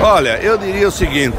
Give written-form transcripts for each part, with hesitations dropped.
Olha, eu diria o seguinte,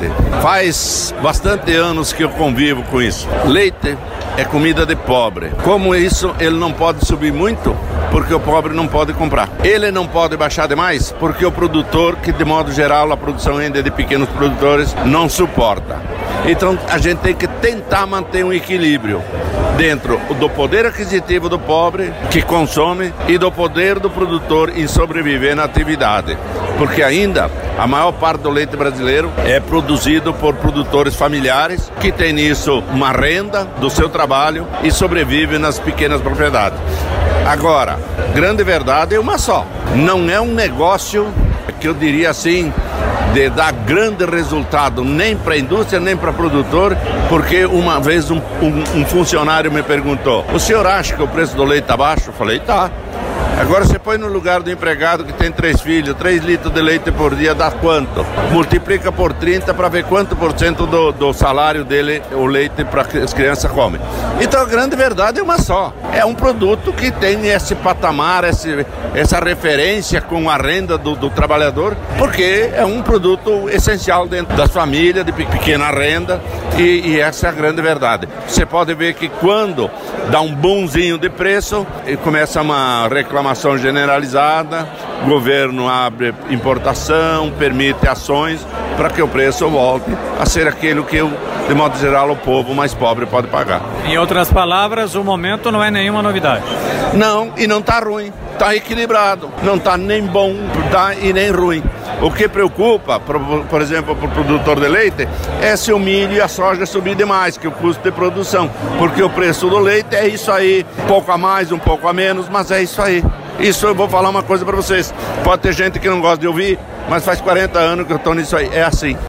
faz bastante anos que eu convivo com isso. Leite é comida de pobre. Como isso, ele não pode subir muito, porque o pobre não pode comprar. Ele não pode baixar demais, porque o produtor, que de modo geral a produção ainda é de pequenos produtores, não suporta. Então a gente tem que tentar manter um equilíbrio dentro do poder aquisitivo do pobre, que consome, e do poder do produtor em sobreviver na atividade. Porque ainda a maior parte do leite brasileiro é produzido por produtores familiares que têm nisso uma renda do seu trabalho e sobrevivem nas pequenas propriedades. Agora, grande verdade é uma só. Não é um negócio que eu diria assim, de dar grande resultado nem para a indústria, nem para o produtor, porque uma vez um funcionário me perguntou: o senhor acha que o preço do leite está baixo? Eu falei, tá. Agora você põe no lugar do empregado que tem 3 filhos, 3 litros de leite por dia dá quanto? Multiplica por 30 para ver quanto por cento do salário dele o leite para as crianças comem. Então a grande verdade é uma só. É um produto que tem esse patamar, essa referência com a renda do trabalhador, porque é um produto essencial dentro das famílias de pequena renda e essa é a grande verdade. Você pode ver que quando dá um boomzinho de preço, começa uma reclamação generalizada, o governo abre importação, permite ações para que o preço volte a ser aquilo que, de modo geral, o povo mais pobre pode pagar. Em outras palavras, o momento não é nenhuma novidade. Não, e não está ruim, está equilibrado, não está nem bom e nem ruim. O que preocupa, por exemplo, para o produtor de leite, é se o milho e a soja subir demais, que o custo de produção, porque o preço do leite é isso aí, um pouco a mais, um pouco a menos, mas é isso aí. Isso eu vou falar uma coisa para vocês, pode ter gente que não gosta de ouvir, mas faz 40 anos que eu estou nisso aí, é assim.